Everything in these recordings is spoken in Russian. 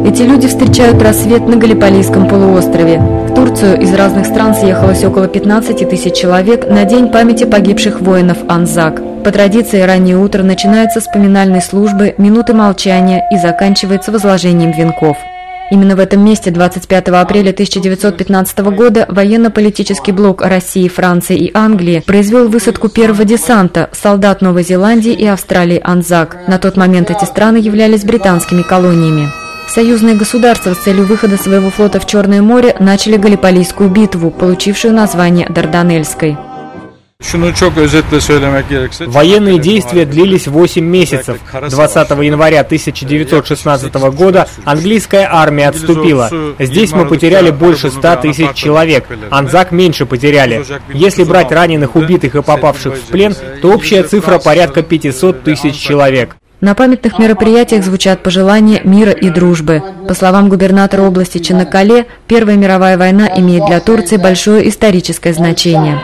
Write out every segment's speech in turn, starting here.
Эти люди встречают рассвет на Галлиполийском полуострове. В Турцию из разных стран съехалось около 15 тысяч человек на День памяти погибших воинов Анзак. По традиции, раннее утро начинается с поминальной службы, минуты молчания и заканчивается возложением венков. Именно в этом месте 25 апреля 1915 года военно-политический блок России, Франции и Англии произвел высадку первого десанта солдат Новой Зеландии и Австралии Анзак. На тот момент эти страны являлись британскими колониями. Союзные государства с целью выхода своего флота в Черное море начали Галлиполийскую битву, получившую название Дарданельской. Военные действия длились 8 месяцев. 20 января 1916 года английская армия отступила. Здесь мы потеряли больше 100 тысяч человек. Анзак меньше потеряли. Если брать раненых, убитых и попавших в плен, то общая цифра порядка 500 тысяч человек. На памятных мероприятиях звучат пожелания мира и дружбы. По словам губернатора области Чанаккале, Первая мировая война имеет для Турции большое историческое значение.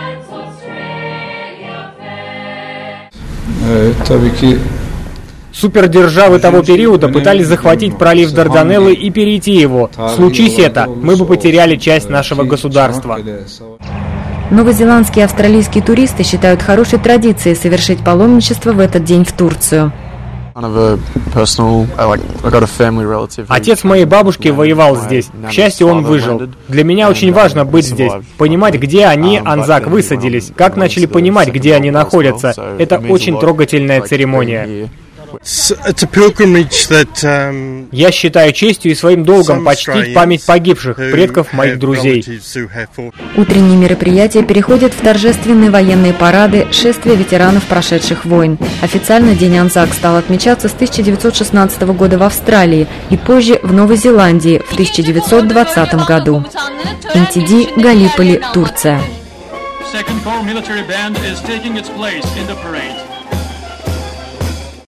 Супердержавы того периода пытались захватить пролив Дарданеллы и перейти его. Случись это, мы бы потеряли часть нашего государства. Новозеландские и австралийские туристы считают хорошей традицией совершить паломничество в этот день в Турцию. Отец моей бабушки воевал здесь. К счастью, он выжил. Для меня очень важно быть здесь, понимать, где они, Анзак, высадились, как начали понимать, где они находятся. Это очень трогательная церемония. Я считаю честью и своим долгом почтить память погибших, предков моих друзей. Утренние мероприятия переходят в торжественные военные парады, шествия ветеранов прошедших войн. Официально День Анзак стал отмечаться с 1916 года в Австралии и позже в Новой Зеландии в 1920 году. НТД, Галлиполи, Турция.